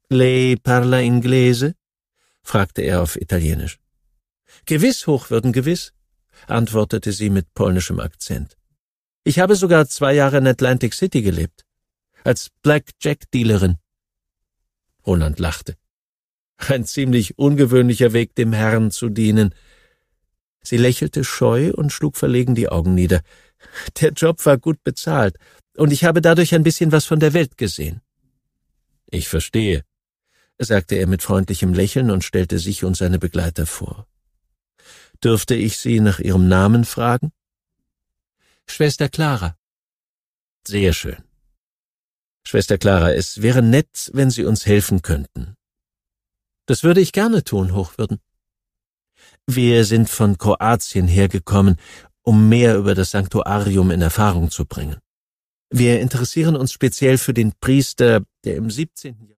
Lei parla inglese? Fragte er auf Italienisch. Gewiss, Hochwürden, gewiss, antwortete sie mit polnischem Akzent. Ich habe sogar 2 Jahre in Atlantic City gelebt, als Blackjack-Dealerin. Roland lachte. Ein ziemlich ungewöhnlicher Weg, dem Herrn zu dienen. Sie lächelte scheu und schlug verlegen die Augen nieder. Der Job war gut bezahlt, und ich habe dadurch ein bisschen was von der Welt gesehen. Ich verstehe, sagte er mit freundlichem Lächeln und stellte sich und seine Begleiter vor. Dürfte ich Sie nach Ihrem Namen fragen? Schwester Clara. Sehr schön. Schwester Clara, es wäre nett, wenn Sie uns helfen könnten. Das würde ich gerne tun, Hochwürden. Wir sind von Kroatien hergekommen, um mehr über das Sanktuarium in Erfahrung zu bringen. Wir interessieren uns speziell für den Priester, der im 17.